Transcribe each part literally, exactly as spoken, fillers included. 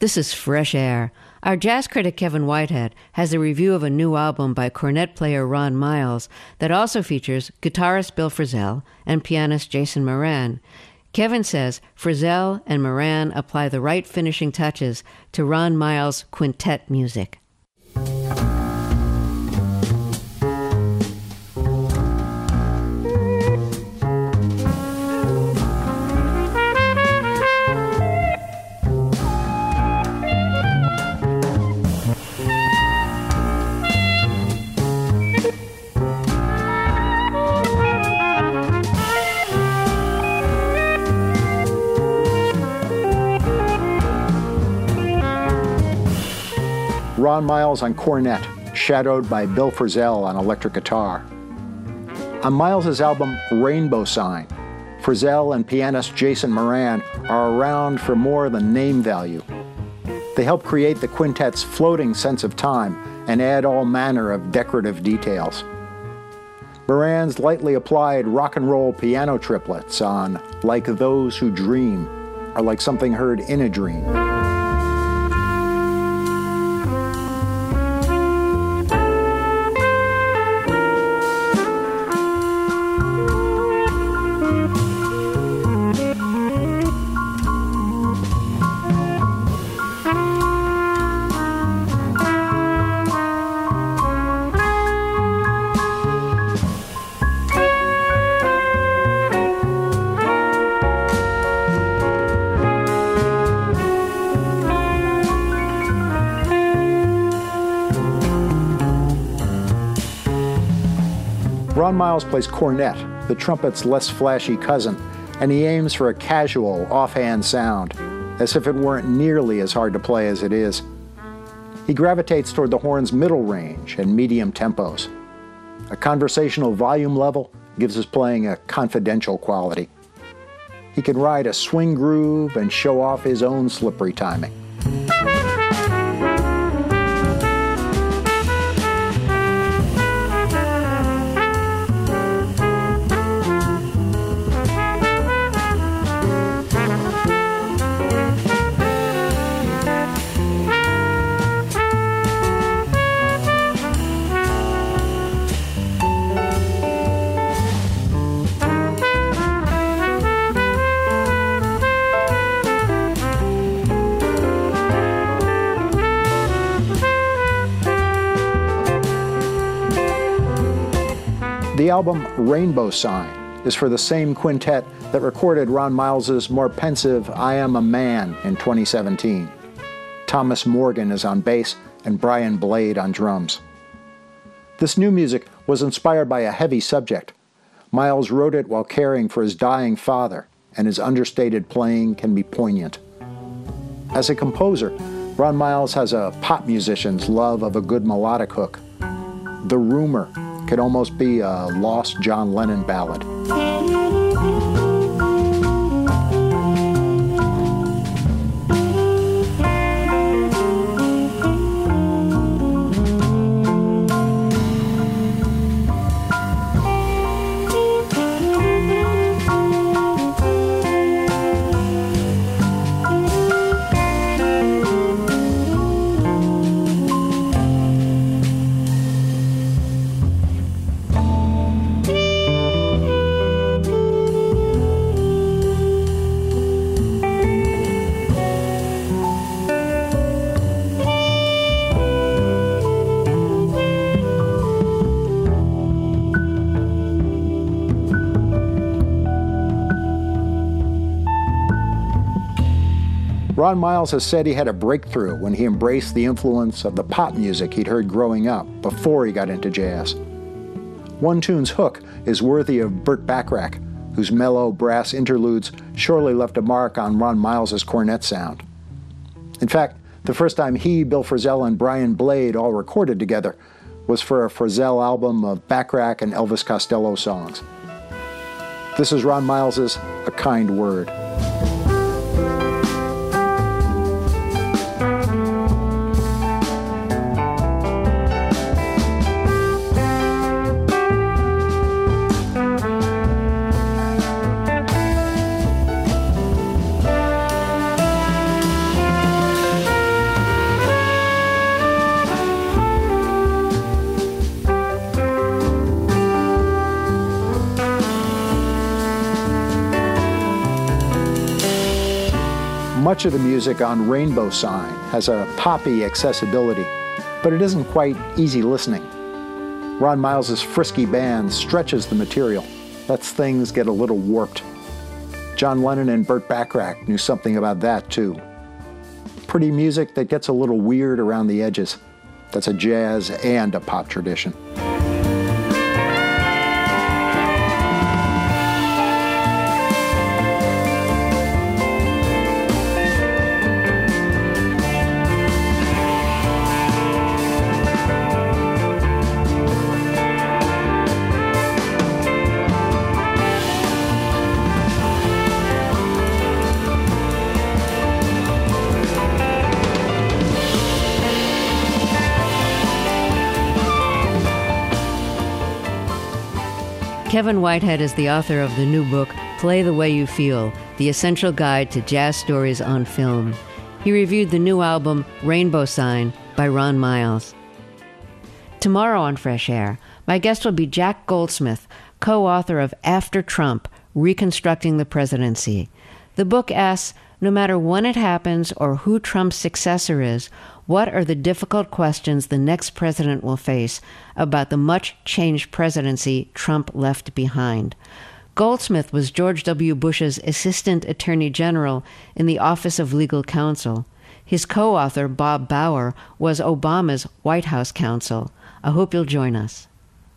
This is Fresh Air. Our jazz critic Kevin Whitehead has a review of a new album by cornet player Ron Miles that also features guitarist Bill Frisell and pianist Jason Moran. Kevin says Frisell and Moran apply the right finishing touches to Ron Miles' quintet music. Ron Miles on cornet, shadowed by Bill Frisell on electric guitar. On Miles' album Rainbow Sign, Frisell and pianist Jason Moran are around for more than name value. They help create the quintet's floating sense of time and add all manner of decorative details. Moran's lightly applied rock and roll piano triplets on Like Those Who Dream are like something heard in a dream. Ron Miles plays cornet, the trumpet's less flashy cousin, and he aims for a casual, offhand sound, as if it weren't nearly as hard to play as it is. He gravitates toward the horn's middle range and medium tempos. A conversational volume level gives his playing a confidential quality. He can ride a swing groove and show off his own slippery timing. The album Rainbow Sign is for the same quintet that recorded Ron Miles' more pensive I Am a Man in twenty seventeen. Thomas Morgan is on bass and Brian Blade on drums. This new music was inspired by a heavy subject. Miles wrote it while caring for his dying father, and his understated playing can be poignant. As a composer, Ron Miles has a pop musician's love of a good melodic hook. The Rumor could almost be a lost John Lennon ballad. Ron Miles has said he had a breakthrough when he embraced the influence of the pop music he'd heard growing up before he got into jazz. One tune's hook is worthy of Burt Bacharach, whose mellow brass interludes surely left a mark on Ron Miles' cornet sound. In fact, the first time he, Bill Frisell, and Brian Blade all recorded together was for a Frisell album of Bacharach and Elvis Costello songs. This is Ron Miles' A Kind Word. Much of the music on Rainbow Sign has a poppy accessibility, but it isn't quite easy listening. Ron Miles's frisky band stretches the material, lets things get a little warped. John Lennon and Burt Bacharach knew something about that too. Pretty music that gets a little weird around the edges. That's a jazz and a pop tradition. Kevin Whitehead is the author of the new book, Play the Way You Feel, The Essential Guide to Jazz Stories on Film. He reviewed the new album, Rainbow Sign, by Ron Miles. Tomorrow on Fresh Air, my guest will be Jack Goldsmith, co-author of After Trump, Reconstructing the Presidency. The book asks, no matter when it happens or who Trump's successor is, what are the difficult questions the next president will face about the much-changed presidency Trump left behind? Goldsmith was George W. Bush's Assistant Attorney General in the Office of Legal Counsel. His co-author, Bob Bauer, was Obama's White House counsel. I hope you'll join us.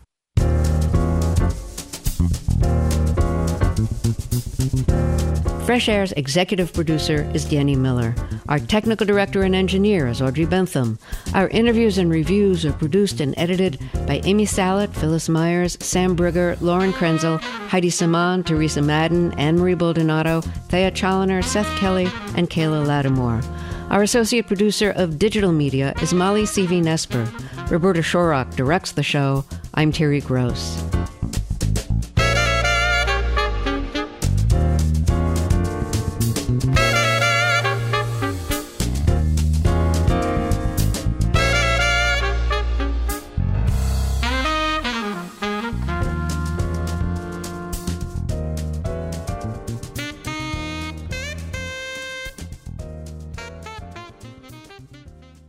Fresh Air's executive producer is Danny Miller. Our technical director and engineer is Audrey Bentham. Our interviews and reviews are produced and edited by Amy Salet, Phyllis Myers, Sam Brigger, Lauren Krenzel, Heidi Saman, Teresa Madden, Anne-Marie Baldonado, Thea Challoner, Seth Kelly, and Kayla Lattimore. Our associate producer of digital media is Molly C V Nesper. Roberta Shorrock directs the show. I'm Terry Gross.